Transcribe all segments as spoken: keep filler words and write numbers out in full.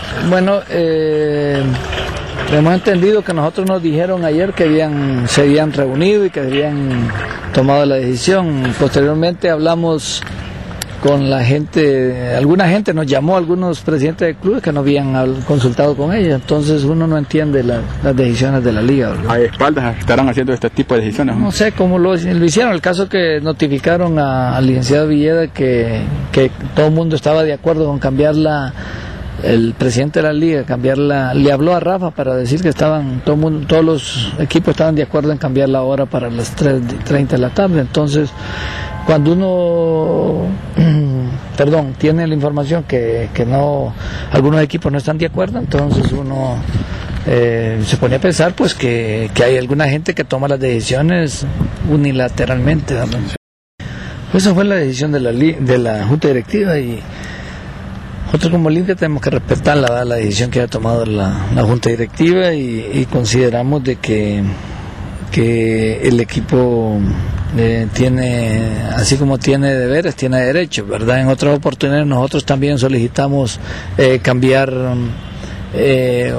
Bueno, eh, hemos entendido que nosotros nos dijeron ayer que habían, se habían reunido y que habían tomado la decisión. Posteriormente hablamos con la gente, alguna gente nos llamó, algunos presidentes de clubes que no habían consultado con ellos, entonces uno no entiende la, las decisiones de la liga, ¿verdad? ¿A espaldas estarán haciendo este tipo de decisiones? No sé cómo lo, lo hicieron. El caso que notificaron a, al licenciado Villeda que, que todo el mundo estaba de acuerdo con cambiar la, el presidente de la liga, cambiarla, le habló a Rafa para decir que estaban, todo mundo, todos los equipos estaban de acuerdo en cambiar la hora para las tres treinta de la tarde, entonces cuando uno, perdón, tiene la información que, que no, algunos equipos no están de acuerdo, entonces uno eh, se pone a pensar pues que, que hay alguna gente que toma las decisiones unilateralmente, ¿verdad? Esa fue la decisión de la, de la Junta Directiva y nosotros como Olimpia tenemos que respetar la, la decisión que ha tomado la, la Junta Directiva y, y consideramos de que, que el equipo eh, tiene, así como tiene deberes, tiene derechos, ¿verdad? En otras oportunidades nosotros también solicitamos eh, cambiar, eh,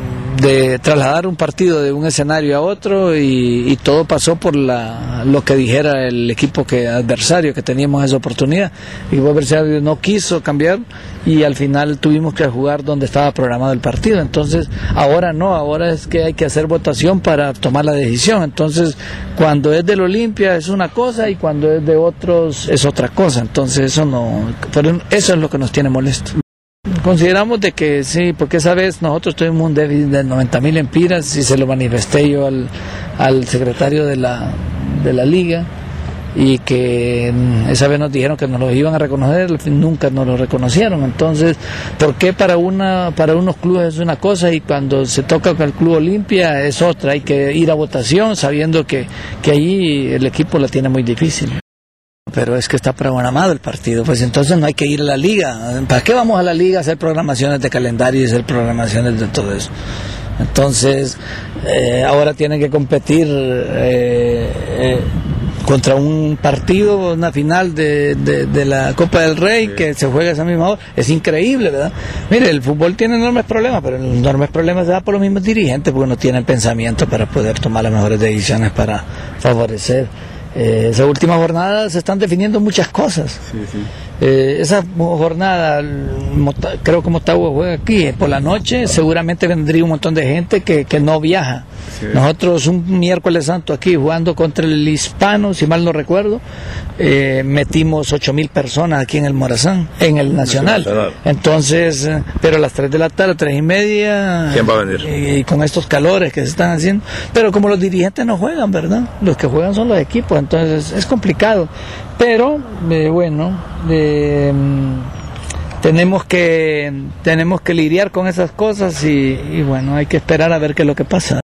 de trasladar un partido de un escenario a otro y, y todo pasó por la, lo que dijera el equipo que adversario que teníamos esa oportunidad. El equipo adversario no quiso cambiar y al final tuvimos que jugar donde estaba programado el partido. Entonces ahora no, ahora es que hay que hacer votación para tomar la decisión. Entonces cuando es del Olimpia es una cosa y cuando es de otros es otra cosa. Entonces eso no, eso es lo que nos tiene molesto. Consideramos de que sí, porque esa vez nosotros tuvimos un déficit de noventa mil empiras y se lo manifesté yo al, al secretario de la, de la liga y que esa vez nos dijeron que nos lo iban a reconocer, al fin nunca nos lo reconocieron. Entonces, ¿por qué para una para unos clubes es una cosa y cuando se toca con el Club Olimpia es otra? Hay que ir a votación sabiendo que, que allí el equipo la tiene muy difícil. Pero es que está programado el partido, pues entonces no hay que ir a la liga. ¿Para qué vamos a la liga a hacer programaciones de calendario y hacer programaciones de todo eso? Entonces, eh, ahora tienen que competir eh, eh, contra un partido, una final de, de, de la Copa del Rey que se juega esa misma hora. Es increíble, ¿verdad? Mire, el fútbol tiene enormes problemas, pero los enormes problemas se dan por los mismos dirigentes porque no tienen pensamiento para poder tomar las mejores decisiones para favorecer. Eh, esa última jornada se están definiendo muchas cosas. Sí, sí. Eh, esa jornada, creo que Motagua juega aquí por la noche, seguramente vendría un montón de gente que, que no viaja. Sí. Nosotros un miércoles santo aquí jugando contra el Hispano, si mal no recuerdo, eh, metimos ocho mil personas aquí en el Morazán, en el Nacional. Nacional. Entonces, pero a las tres de la tarde, tres y media. ¿Quién va a venir? Y, y con estos calores que se están haciendo. Pero como los dirigentes no juegan, ¿verdad? Los que juegan son los equipos, entonces es complicado. Pero, eh, bueno, eh, tenemos que tenemos que lidiar con esas cosas y, y bueno, hay que esperar a ver qué es lo que pasa.